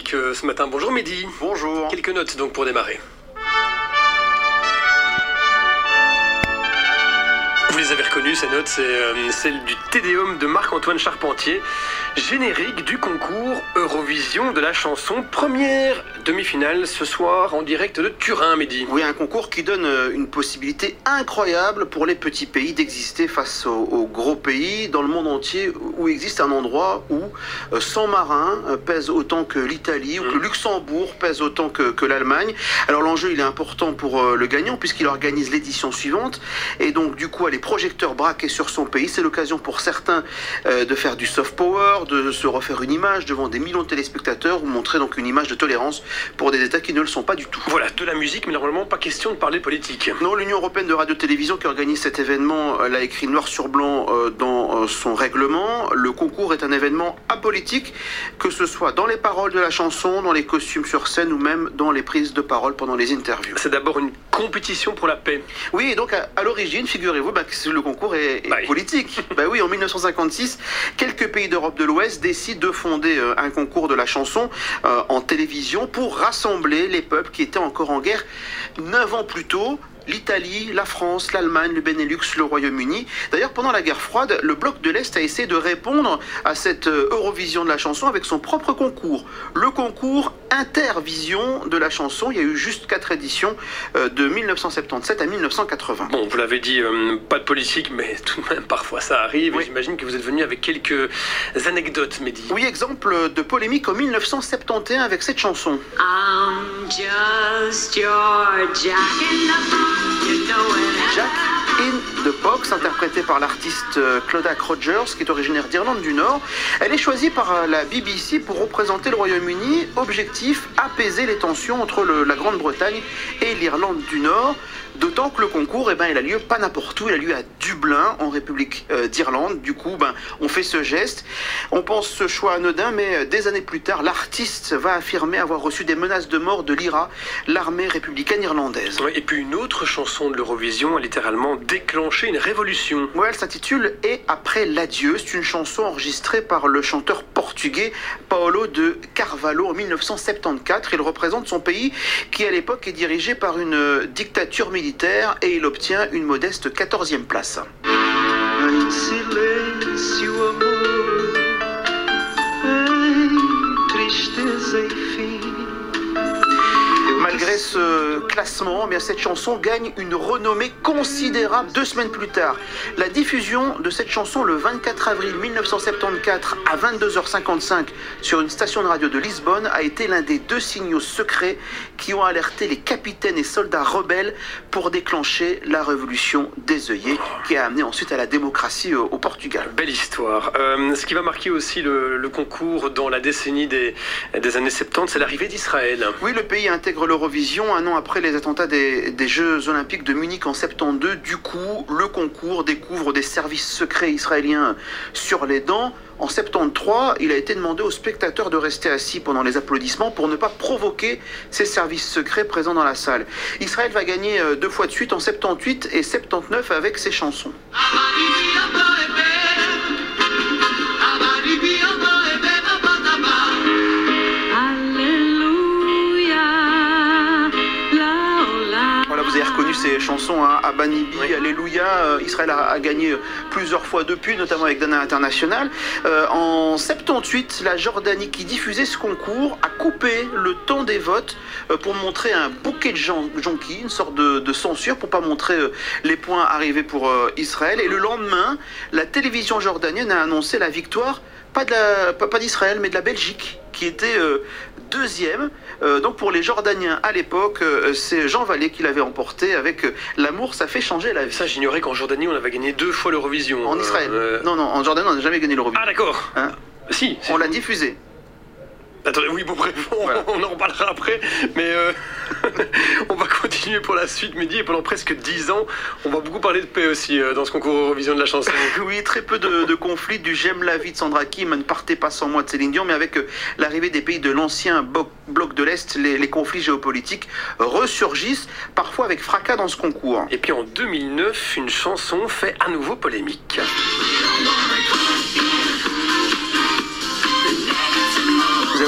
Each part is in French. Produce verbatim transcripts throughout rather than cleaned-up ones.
musique euh, ce matin. Bonjour Mehdi. Bonjour. Quelques notes donc pour démarrer. Vous les avez reconnues, ces notes, c'est euh, celle du Tédéum de Marc-Antoine Charpentier, générique du concours Eurovision de la chanson, première demi-finale ce soir en direct de Turin, Mehdi. Oui, un concours qui donne une possibilité incroyable pour les petits pays d'exister face aux, aux gros pays dans le monde entier où existe un endroit où euh, cent marins euh, pèsent autant que l'Italie, mmh. ou que Luxembourg pèse autant que, que l'Allemagne. Alors l'enjeu il est important pour euh, le gagnant puisqu'il organise l'édition suivante et donc du coup les projecteurs braqués sur son pays, c'est l'occasion pour certains euh, de faire du soft power, de se refaire une image devant des millions de téléspectateurs ou montrer donc une image de tolérance pour des États qui ne le sont pas du tout. Voilà, de la musique, mais normalement pas question de parler politique. Non, l'Union Européenne de Radio-Télévision qui organise cet événement l'a écrit noir sur blanc euh, dans euh, son règlement. Le concours est un événement apolitique, que ce soit dans les paroles de la chanson, dans les costumes sur scène ou même dans les prises de parole pendant les interviews. C'est d'abord une compétition pour la paix. Oui, et donc à, à l'origine, figurez-vous, bah, que le concours est, est bah oui. politique. Bah oui, en mille neuf cent cinquante-six, quelques pays d'Europe de l'Ouest décident de fonder euh, un concours de la chanson euh, en télévision pour rassembler les peuples qui étaient encore en guerre neuf ans plus tôt. L'Italie, la France, l'Allemagne, le Benelux, le Royaume-Uni. D'ailleurs, pendant la guerre froide, le bloc de l'Est a essayé de répondre à cette Eurovision de la chanson avec son propre concours. Le concours Intervision de la chanson. Il y a eu juste quatre éditions euh, de mille neuf cent soixante-dix-sept à mille neuf cent quatre-vingts. Bon, vous l'avez dit, euh, pas de politique, mais tout de même, parfois ça arrive. Oui. J'imagine que vous êtes venu avec quelques anecdotes, Mehdi. Oui, exemple de polémique en mille neuf cent soixante et onze avec cette chanson. I'm just your Jack in the Jack in the Box, interprétée par l'artiste Clodagh Rogers, qui est originaire d'Irlande du Nord. Elle est choisie par la B B C pour représenter le Royaume-Uni. Objectif, apaiser les tensions entre le, la Grande-Bretagne et l'Irlande du Nord. D'autant que le concours, eh ben, il a lieu pas n'importe où, il a lieu à Dublin, en République euh, d'Irlande. Du coup, ben, on fait ce geste. On pense ce choix anodin, mais des années plus tard, l'artiste va affirmer avoir reçu des menaces de mort de l'I R A, l'armée républicaine irlandaise. Ouais, et puis une autre chanson de l'Eurovision a littéralement déclenché une révolution. Ouais, elle s'intitule « Et après l'adieu ». C'est une chanson enregistrée par le chanteur portugais Paulo de Carvalho en mille neuf cent soixante-quatorze. Il représente son pays qui, à l'époque, est dirigé par une dictature militaire. Et il obtient une modeste quatorzième place. Malgré ce classement, eh bien, cette chanson gagne une renommée considérable deux semaines plus tard. La diffusion de cette chanson le vingt-quatre avril mille neuf cent soixante-quatorze à vingt-deux heures cinquante-cinq sur une station de radio de Lisbonne a été l'un des deux signaux secrets qui ont alerté les capitaines et soldats rebelles pour déclencher la révolution des œillets qui a amené ensuite à la démocratie au, au Portugal. Belle histoire. Euh, ce qui va marquer aussi le, le concours dans la décennie des, des années soixante-dix, c'est l'arrivée d'Israël. Oui, le pays intègre l'Eurovision un an après les attentats des, des Jeux Olympiques de Munich en soixante-douze. Du coup, le concours découvre des services secrets israéliens sur les dents. En soixante-treize, il a été demandé aux spectateurs de rester assis pendant les applaudissements pour ne pas provoquer ces services secrets présents dans la salle. Israël va gagner deux fois de suite en soixante-dix-huit et soixante-dix-neuf avec ses chansons. Vous avez reconnu ces chansons, hein, Abanibi, oui. Alléluia. Euh, Israël a, a gagné plusieurs fois depuis, notamment avec Dana International. Euh, en soixante-dix-huit, la Jordanie, qui diffusait ce concours, a coupé le temps des votes euh, pour montrer un bouquet de jonquilles, une sorte de, de censure pour pas montrer euh, les points arrivés pour euh, Israël. Et le lendemain, la télévision jordanienne a annoncé la victoire, pas de la, pas, pas d'Israël, mais de la Belgique, qui était euh, deuxième. Euh, donc pour les Jordaniens à l'époque, euh, c'est Jean Vallée qui l'avait emporté avec euh, L'amour, ça fait changer la vie. Ça, j'ignorais qu'en Jordanie, on avait gagné deux fois l'Eurovision. En Israël. Euh... Non, non, en Jordanie, on n'a jamais gagné l'Eurovision. Ah d'accord. Hein si. On l'a diffusé. Attendez, oui, bon, bref, on, voilà. on en reparlera après, mais euh, on va continuer pour la suite, Mehdi, et pendant presque dix ans, on va beaucoup parler de paix aussi euh, dans ce concours Eurovision de la chanson. Oui, très peu de, de conflits, du J'aime la vie de Sandra Kim, Ne partez pas sans moi de Céline Dion, mais avec euh, l'arrivée des pays de l'ancien bloc de l'Est, les, les conflits géopolitiques ressurgissent, parfois avec fracas dans ce concours. Et puis en deux mille neuf, une chanson fait à nouveau polémique. Vous avez entendu la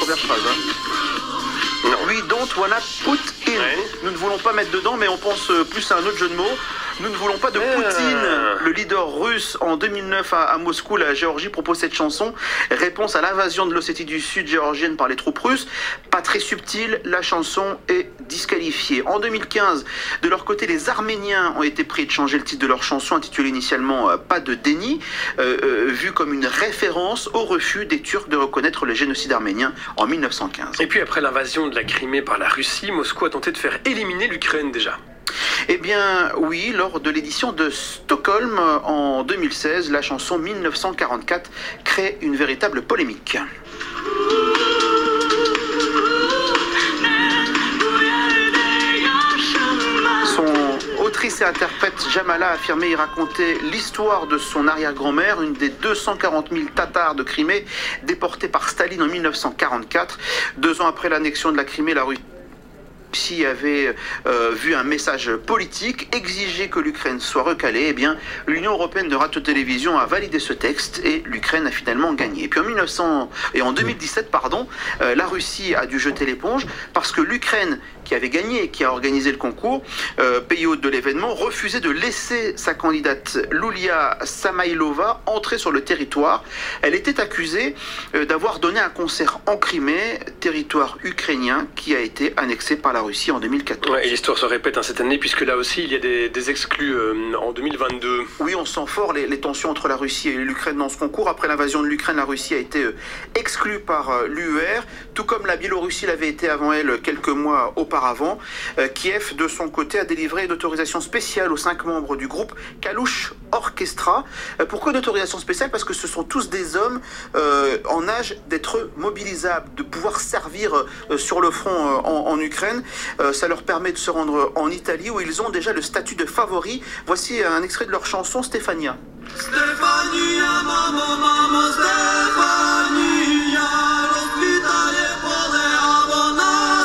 première phrase. Hein. Non. We don't wanna put in. Ouais. Nous ne voulons pas mettre dedans, mais on pense plus à un autre jeu de mots. Nous ne voulons pas de Euh. Poutine. Le leader russe en deux mille neuf à, à Moscou, la Géorgie propose cette chanson. Réponse à l'invasion de l'Ossétie du Sud géorgienne par les troupes russes. Pas très subtil, la chanson est disqualifiée. En deux mille quinze, de leur côté, les Arméniens ont été pris de changer le titre de leur chanson, intitulée initialement euh, Pas de déni, euh, euh, vue comme une référence au refus des Turcs de reconnaître le génocide arménien en mille neuf cent quinze. Et puis après l'invasion de la Crimée par la Russie, Moscou a tenté de faire éliminer l'Ukraine déjà. Eh bien oui, lors de l'édition de Stockholm en deux mille seize, la chanson mille neuf cent quarante-quatre crée une véritable polémique. Son autrice et interprète Jamala a affirmé y raconter l'histoire de son arrière-grand-mère, une des deux cent quarante mille Tatars de Crimée déportés par Staline en mille neuf cent quarante-quatre. Deux ans après l'annexion de la Crimée, la Russie Russie avait euh, vu un message politique, exiger que l'Ukraine soit recalée. Eh bien, l'Union européenne de radio-télévision a validé ce texte et l'Ukraine a finalement gagné. Et puis en mille neuf cents et en deux mille dix-sept, pardon, euh, la Russie a dû jeter l'éponge parce que l'Ukraine, qui avait gagné et qui a organisé le concours, euh, pays hôte de l'événement, refusait de laisser sa candidate Lulia Samailova entrer sur le territoire. Elle était accusée euh, d'avoir donné un concert en Crimée, territoire ukrainien qui a été annexé par la Russie en deux mille quatorze. Ouais, et l'histoire se répète hein, cette année, puisque là aussi, il y a des, des exclus euh, en deux mille vingt-deux. Oui, on sent fort les, les tensions entre la Russie et l'Ukraine dans ce concours. Après l'invasion de l'Ukraine, la Russie a été euh, exclue par euh, l'U E R, tout comme la Biélorussie l'avait été avant elle quelques mois auparavant. Euh, Kiev, de son côté, a délivré une autorisation spéciale aux cinq membres du groupe Kalush Orchestra. Euh, pourquoi une autorisation spéciale? Parce que ce sont tous des hommes euh, en âge d'être mobilisables, de pouvoir servir euh, sur le front euh, en, en Ukraine. Euh, ça leur permet de se rendre en Italie où ils ont déjà le statut de favoris. Voici un extrait de leur chanson Stefania. Stefania, mama, mama, Stefania, l'ospitale podeva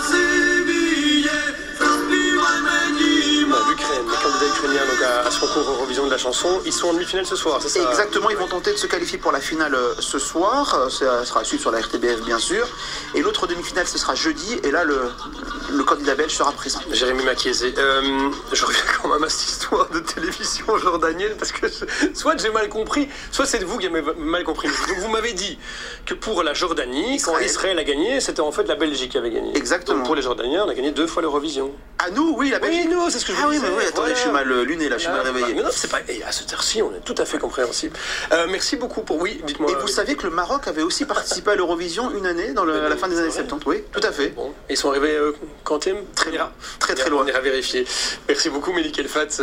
nasivie, zaspivaj meni, L'Ukraine, les candidats ukrainiens donc, à, à ce concours Eurovision de la chanson, ils sont en demi-finale ce soir, c'est ça? Exactement, ils vont tenter de se qualifier pour la finale euh, ce soir. Euh, Ça sera suivi sur la R T B F bien sûr. Et l'autre demi-finale ce sera jeudi. Et là le, le candidat belge sera présent. Jérémy Makiézé, euh, je reviens quand même à cette histoire de télévision jordanienne parce que soit j'ai mal compris, soit c'est vous qui avez mal compris. Donc vous m'avez dit que pour la Jordanie, Israël. quand Israël a gagné, c'était en fait la Belgique qui avait gagné. Exactement. Donc pour les Jordaniens, on a gagné deux fois l'Eurovision. À nous, oui, la Belgique. Oui, nous, c'est ce que je Ah vous oui, disais. mais oui, attendez, Voilà. je suis mal euh, luné là, je suis mal réveillé. Mais non, c'est pas. Et à cette heure-ci, on est tout à fait compréhensible. Euh, merci beaucoup pour. Oui, dites-moi. Et vous saviez que le Maroc avait aussi participé à l'Eurovision une année, dans le- à la fin des C'est années vrai. soixante-dix. Oui, tout à fait. Bon, ils sont arrivés euh, quantième? Très On ira- très, très on ira- loin. On ira vérifier. Merci beaucoup, Mélik Elfat.